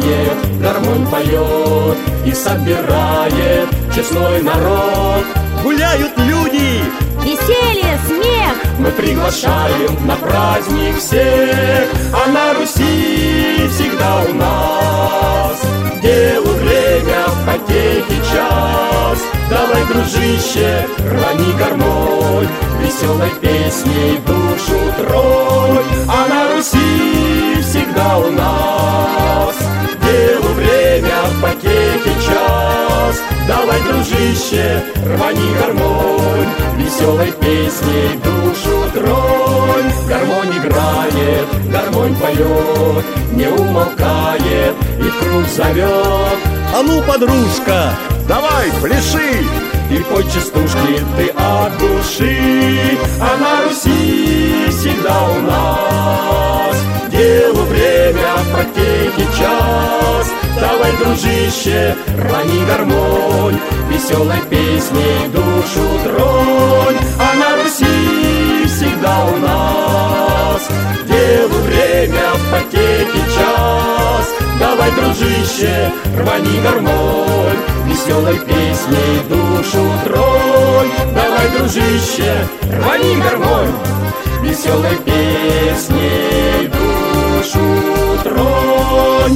играет, гармонь поет и собирает честной народ. Гуляют люди, веселье, смех. Мы приглашаем на праздник всех, а на Руси всегда у нас делу время, потехи час. Давай, дружище, рвани гармонь, веселой песней душу тронь. А на Руси всегда у нас делу время, потехи час. Давай, дружище, рвани гармонь, веселой песней душу тронь. Гармонь играет, гармонь поет, не умолкает и в круг зовет. а ну, подружка, Давай, пляши! И пой частушки ты от души, а на Руси всегда у нас делу время, потехи час. Давай, дружище, рвани гармонь, веселой песней душу тронь. А на Руси всегда у нас делу время, потехи час. Давай, дружище, рвани гармонь, веселой песней душу тронь. Давай, дружище, рвани гармонь, веселой песней душу тронь.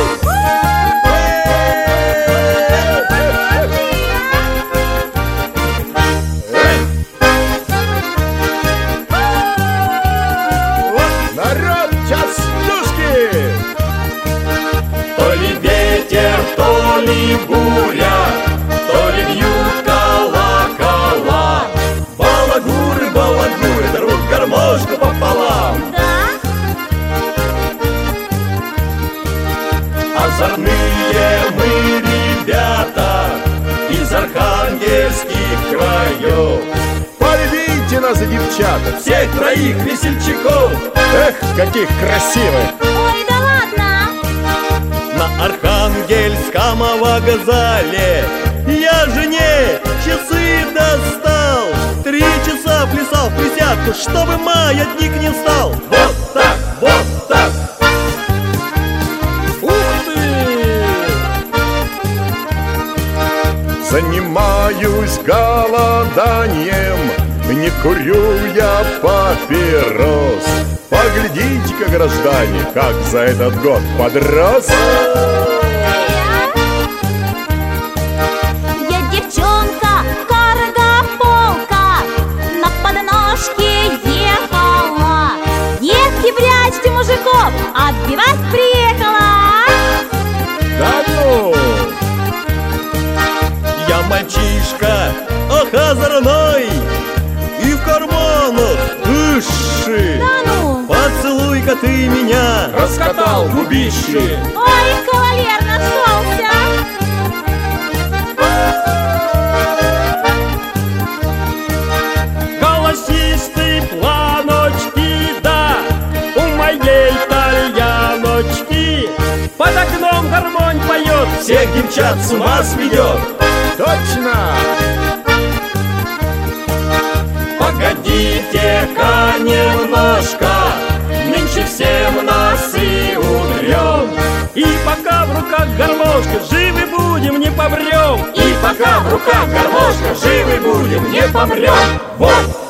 Народ, частушки! То ли ветер, то ли буря, то ли бьют колокола. Балагуры, балагуры, рвут гармошку пополам. Да? Озорные мы ребята из архангельских краев. Полюбите нас, девчата! Всех троих весельчаков. Эх, каких красивых! Ой, да ладно. на Архангельском вокзале я жене часы достал. 3 часа плясал в присядку, чтобы маятник не стал. Вот так, вот так. Ух ты! Занимаюсь голоданием, не курю я папирос. Поглядите-ка, граждане, как за этот год подрос. Я девчонка, каргополка, на подножке ехала. Детки, прячьте мужиков, отбивать приехала. Да ну! Я мальчишка, ох, озорной, и в карманах дыши. Да ну! Поцелуй-ка ты меня. Раскатал губищи. Ой, кавалер нашелся. Голосистый планочки, да, у моей тальяночки. Под окном гармонь поет, всех девчат с ума сведет. Точно! Погодите-ка немножко, нынче всем носы утрем. И пока в руках гармошка, живы будем, не помрем. И пока в руках гармошка, живы будем, не помрем. Вот